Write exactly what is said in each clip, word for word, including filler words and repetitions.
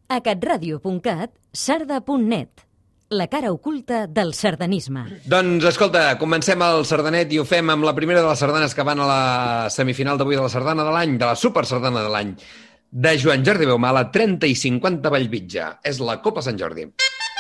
A catradio punt cat, sarda punt net, la cara oculta del sardanisme. Doncs, escolta, comencem el sardanet i ho fem amb la primera de les sardanes que van a la semifinal d'avui de la sardana de l'any, de la super sardana de l'any, de Joan Jordi Beumala, trenta i cinquanta Vallvitge. És la Copa Sant Jordi.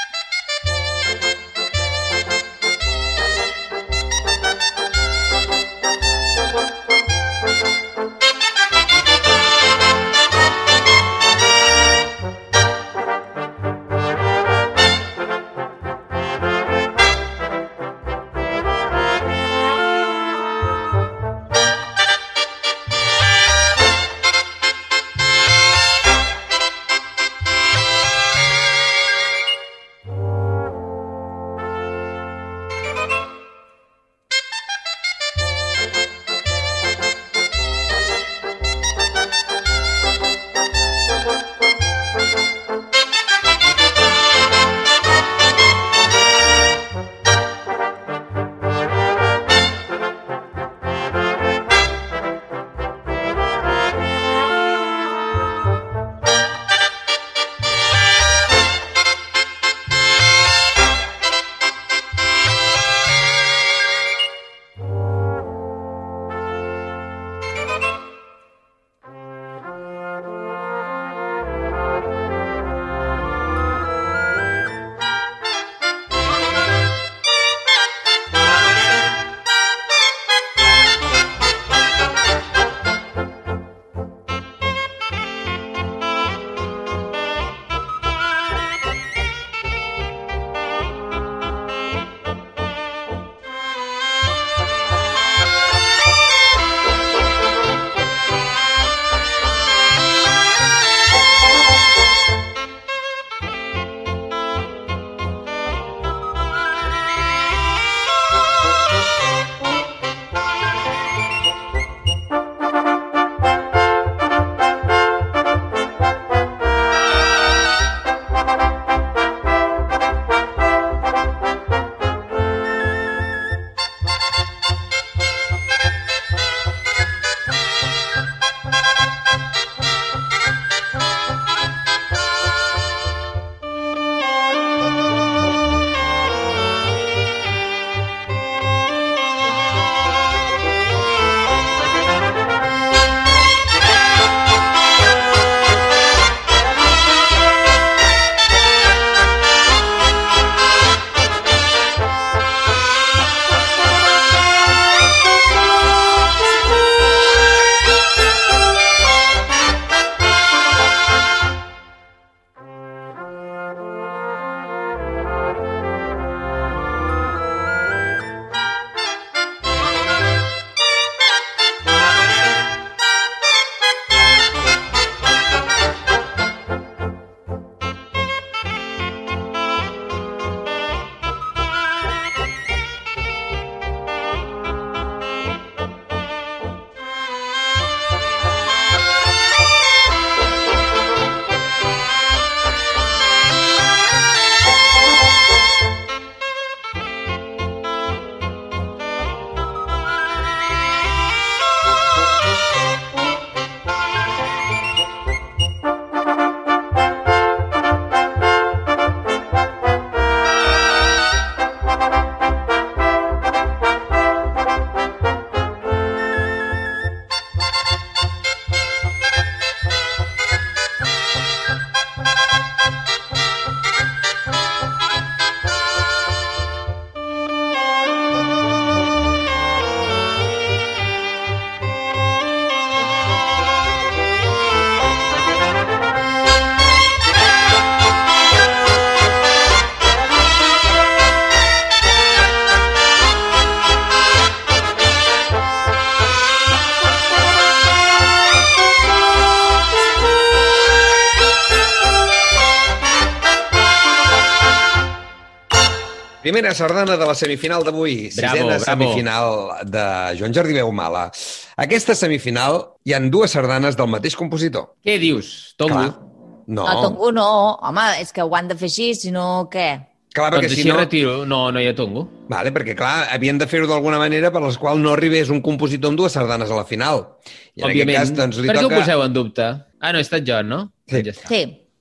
Primera sardana de la semifinal d'avui. Sisena semifinal de Joan Jordi Beumala. Aquesta semifinal hi han dues sardanes del mateix compositor. Què dius? Tongo? Clar. No. No, Tongo no. Home, és que ho han de fer així, si no, què? Clar, doncs si així no... retiro. No, no hi ha Tongo. Vale, perquè, clar, havien de fer-ho d'alguna manera per les quals no arribés un compositor amb dues sardanes a la final. I en Òbviament. Aquest cas, doncs, li per què toca... ho poseu en dubte? Ah, no, he estat jo, no? Sí. Ja està. Sí.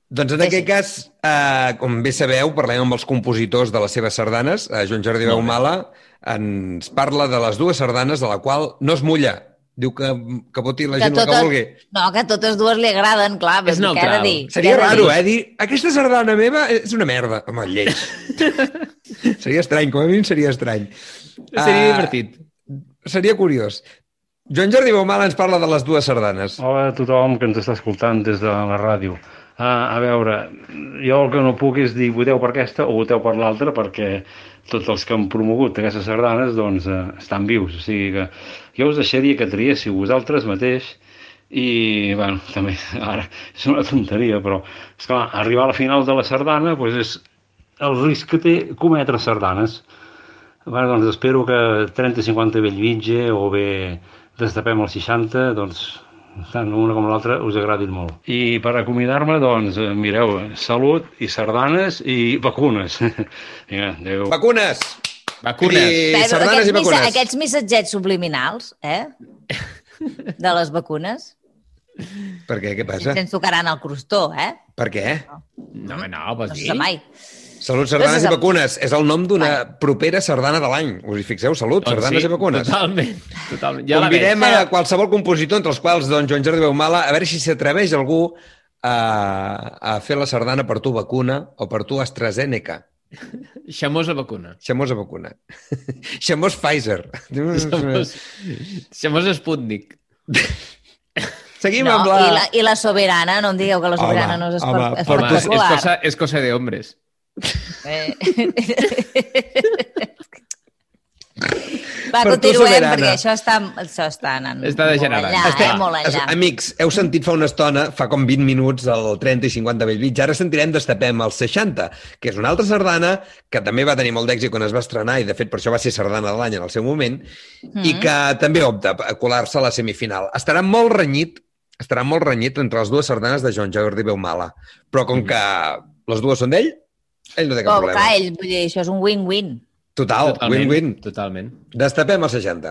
Doncs en Sí, aquest sí. cas, eh, com bé sabeu, parlem amb els compositors de les seves sardanes. Eh, Joan Jordi Beumala ens parla de les dues sardanes de la qual no es mulla. Diu que, que voti la gent la que vulgui. No, que totes dues li agraden, clar. És Què ha de neutral. dir? Seria Què ha de raro, dir? eh? Dir, aquesta sardana meva és una merda. Home, lleig. Seria estrany, com a mínim seria estrany. Seria Ah, divertit. Seria curiós. Joan Jordi Beumala ens parla de les dues sardanes. Hola a tothom que ens està escoltant des de la ràdio. Ah, a veure, jo el que no puc és dir voteu per aquesta o voteu per l'altra, perquè tots els que han promogut aquestes sardanes doncs, eh, estan vius. O sigui que jo us deixaria que triéssiu vosaltres mateix i, bueno, també, ara, és una tonteria, però, esclar, arribar a la final de la sardana doncs és el risc que té cometre sardanes. Bueno, doncs espero que trenta cinquanta Bellvitge o bé Destapem el seixanta, doncs, tant una com l'altra us agradin molt. I per acomiadar-me, doncs, eh, mireu, salut i sardanes i vacunes. Vinga, adéu. Vacunes! Vacunes. I Bé, sardanes aquests, i vacunes. missa- aquests missatgets subliminals, eh? De les vacunes, Per què? Què passa? se'ns tocaran el crostó, eh? Per què? No, home, no, No vols se dir? sap mai. Salut, sardanes No se i sap. vacunes. És el nom d'una propera sardana de l'any. Us hi fixeu? Salut, Doncs sardanes sí, i vacunes. Totalment, totalment. Ja la veig. Convidem a qualsevol compositor, entre els quals doncs, Joan Jordi Beumala, a veure si s'atreveix algú a, a fer la sardana per tu vacuna o per tu AstraZeneca. Xamosa vacuna. Xamosa vacuna. Xamos Pfizer. Xamos, xamos Sputnik. Seguim No, amb la... i, la, I la soberana, no em digueu que la soberana Home, no és, home, espe- per Home, tu- és espectacular. cosa, és cosa de hombres. Eh. Va, Per tu, continuem, soberana. perquè això està, això està anant Està degenerant. molt enllà, Estem- eh? molt enllà. Amics, heu sentit fa una estona, fa com vint minuts, el trenta i cinquanta Bellvitge. Ara sentirem Destapem el seixanta, que és una altra sardana que també va tenir molt d'èxit quan es va estrenar i, de fet, per això va ser sardana de l'any en el seu moment, Mm. i que també opta a colar-se a la semifinal. Estarà molt renyit, estarà molt renyit entre les dues sardanes de Joan Jordi Beumala, però com que les dues són d'ell, ell no té cap Com problema. que ell, vull dir, això és un win-win. Total, Totalment, win-win. Totalment. Destapem el seixanta.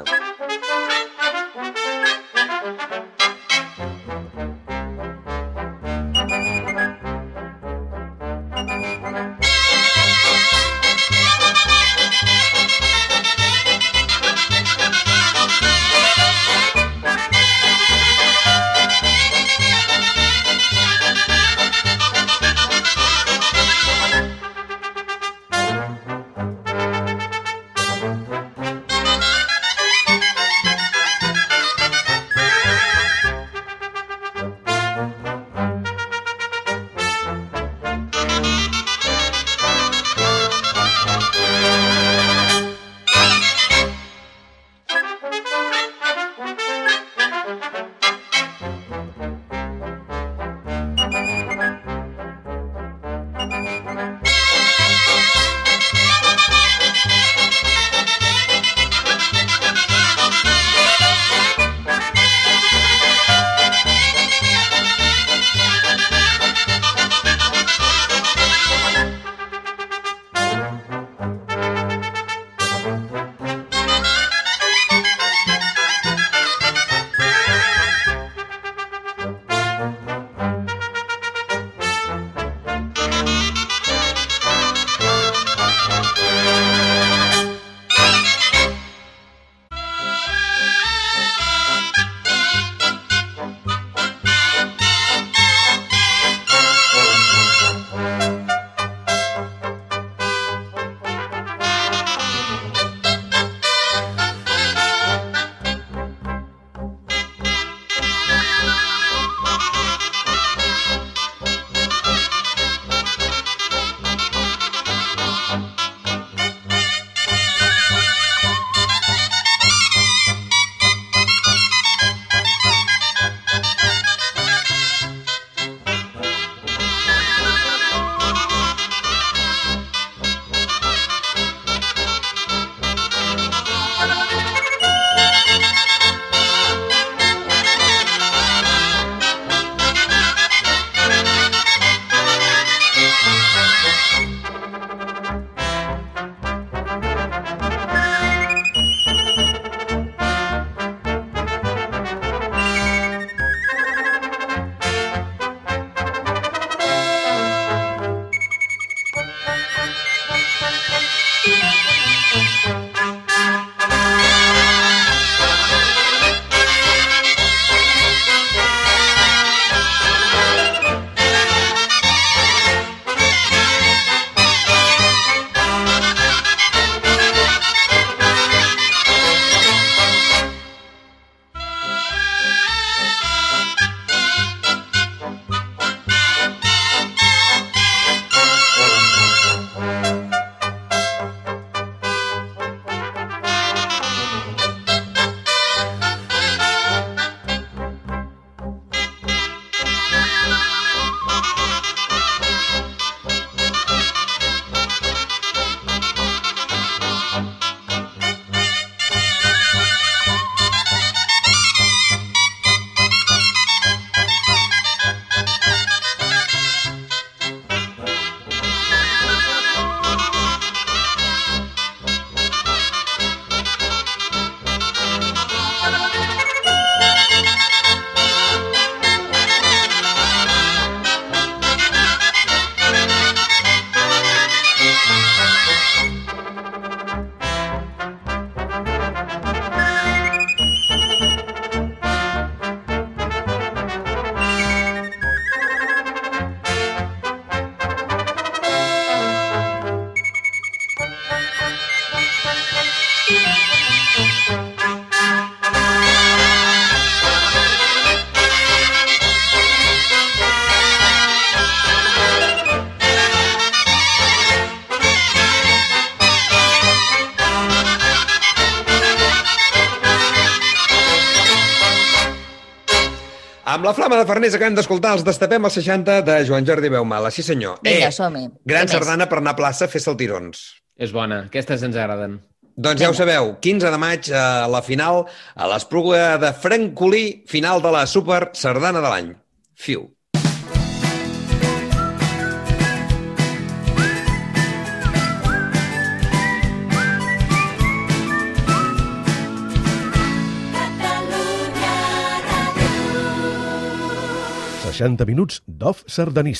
Amb la flama de Farners acabem d'escoltar els Destapem als seixanta de Joan Jordi Veumala. Sí, senyor. Vinga, eh, som-hi. Gran Què més? sardana per anar a plaça a fer saltirons. És bona. Aquestes ens agraden. Doncs ja ho sabeu, quinze de maig a la final, a l'Espluga de Francolí, final de la Super Sardana de l'any. Fiu. seixanta minuts d'off sardanista.